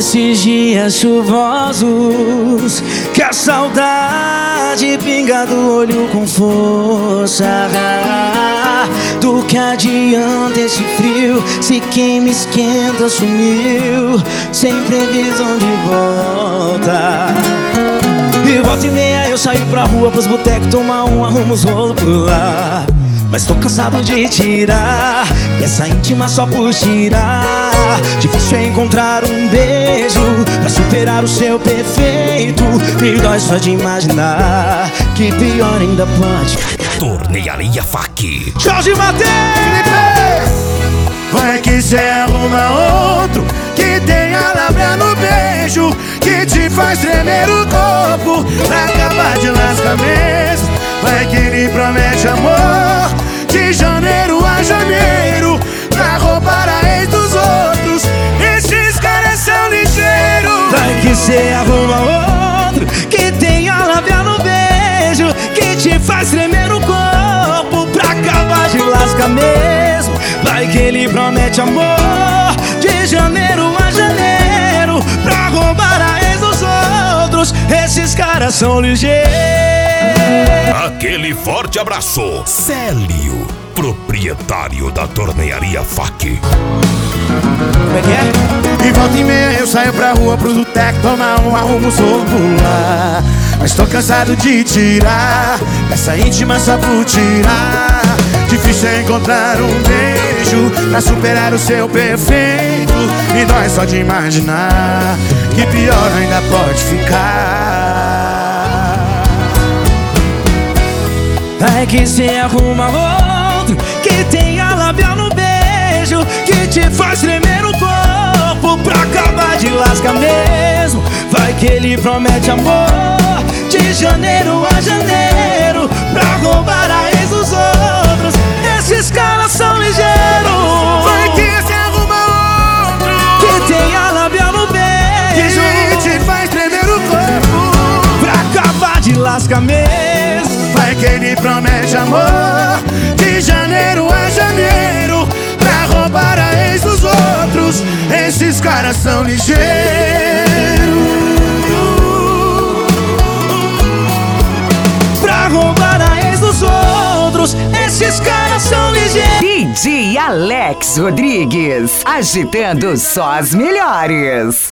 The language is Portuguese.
nesses dias chuvosos que a saudade pinga do olho com força. Do que adianta esse frio se quem me esquenta sumiu, sem previsão de volta. E volta e meia eu saio pra rua, pros botecos tomar um, arrumo os rolos por lá. Mas tô cansado de tirar essa íntima só por tirar. Difícil é encontrar um beijo pra superar o seu perfeito. Me dói só de imaginar que pior ainda pode. Tornearia FAC. Jorge Mateus! Vai que cê arruma outro que tenha lábia no beijo, que te faz tremer o corpo pra acabar de lascar mesmo. Vai que ele promete amor de janeiro a janeiro pra roubar a ex dos outros. Esses caras são ligeiros. Vai que cê arruma outro que tenha lábia no beijo, que te faz tremer o corpo pra acabar de lascar mesmo. Vai que ele promete amor de janeiro a janeiro pra roubar a ex dos outros. Esses caras são ligeiros. Aquele forte abraço. Célio, proprietário da Tornearia FAC. Como é que é? E volta e meia eu saio pra rua, pro boteco tomar um, arrumo o solo lá. Mas tô cansado de tirar essa íntima só por tirar. Difícil é encontrar um beijo pra superar o seu perfeito. E dói só de imaginar que pior ainda pode ficar. Vai que cê arruma outro que tenha lábia no beijo, que te faz tremer o corpo pra acabar de lascar mesmo. Vai que ele promete amor de janeiro a janeiro pra roubar a ex dos outros. Esses caras são ligeiros. Vai que cê arruma outro que tenha lábia no beijo, que te faz tremer o corpo pra acabar de lascar mesmo. Vai que ele promete amor de janeiro a janeiro pra roubar a ex dos outros. Esses caras são ligeiros. Pra roubar a ex dos outros. Esses caras são ligeiros. DJ Alex Rodrigues, agitando só as melhores.